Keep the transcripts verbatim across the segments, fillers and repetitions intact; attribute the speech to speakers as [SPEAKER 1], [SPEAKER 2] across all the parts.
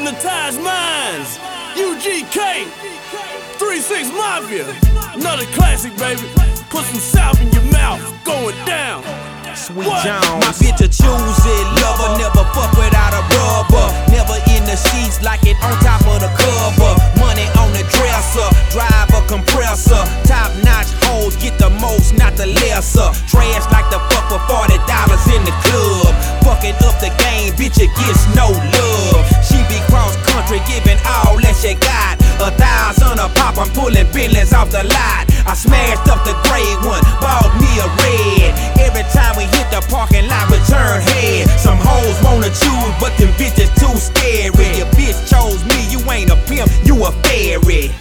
[SPEAKER 1] hypnotized minds. U G K, three six Mafia, another classic, baby. Put some south in your mouth, going down.
[SPEAKER 2] Sweet Jones. My bitch a choosy lover, never fuck without a rubber. Never in the sheets like it on top of the cover. Money on the dresser, drive a compressor. Top notch hoes get the most, not the lesser. Trash like the fuck for forty dollars in the club. Fucking up the game, bitch, it gets no love. She be cross country, giving all that she got. A thousand a pop, I'm pulling Bentleys off the lot. I smashed up the gray one, bought me a red. Every time we hit the parking lot, we turn head. Some hoes wanna choose, but them bitches too scary. Your bitch chose me, you ain't a pimp, you a fairy.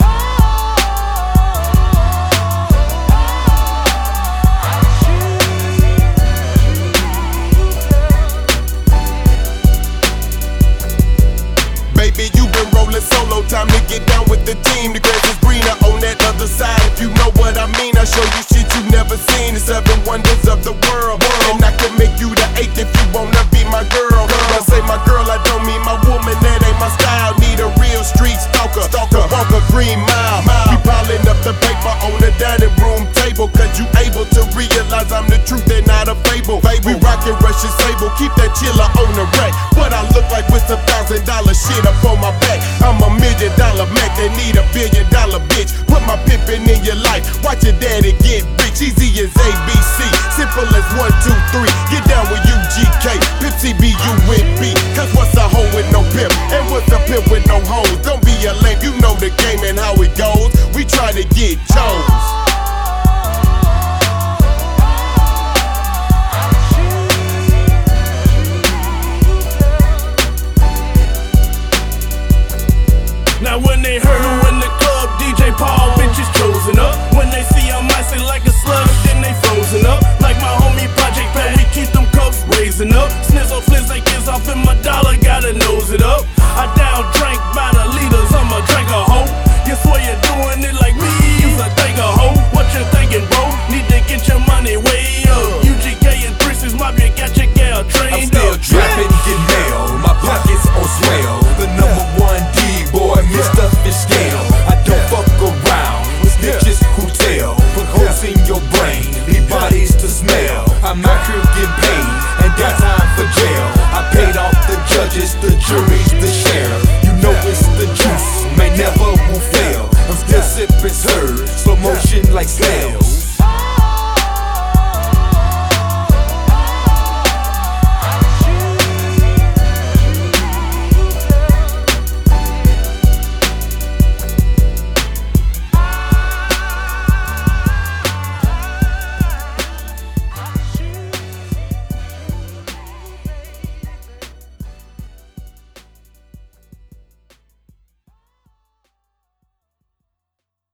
[SPEAKER 3] Baby, you been rolling solo, time to get down with the team. The grass is greener on that other side. If you know what I mean, I show you shit you never seen. The seven wonders of the world, and I can make you the eighth if you wanna be my girl. When I say my girl, I don't mean my woman, that ain't my style. Need a real street stalker, stalker, walk a green mile. We piling up the paper on the dining room table, cause you able to realize I'm the truth and not a fable. We rockin' Russian sable, keep that chiller on the rack. What I look like with some thousand dollar shit up on my back. I'm a million dollar Mac, they need a billion dollar bitch. Put my pimpin' in your life, watch your daddy get rich. Easy as A B C, simple as one, two, three. Get down with U G K, Pimp C B U with B. Cause what's a hoe with no pimp, and what's a pimp with no hoes? Don't be a lame, you know the game and how it goes. We try to get chose.
[SPEAKER 1] Now when they heard who in the club, D J Paul, bitches chosen up. When they see I'm icy like a slug, then they frozen up. Like my homie Project Pat, we keep them cups raising up. Snizzle flizz they kiss off in my dollar, gotta nose it up. I down drink by the liters, I'm a drinker hoe. You swear you're doing it like me, you's a thinker hoe. What you thinking, bro? Need to get your money way up. U G K and three six Mafia got your gal trained
[SPEAKER 4] I'm still
[SPEAKER 1] up.
[SPEAKER 4] trapping, get mail, my pockets on swell. The number one D boy, Mister Fish Scale. I don't fuck around with snitches who tell. Put holes in your brain, leave bodies to smell. I'm out here getting paid, ain't got time for jail. I paid off the judges, the juries, the sheriff. You know it's the juice, may never will fail. I'm still sipping serve, slow motion like snail.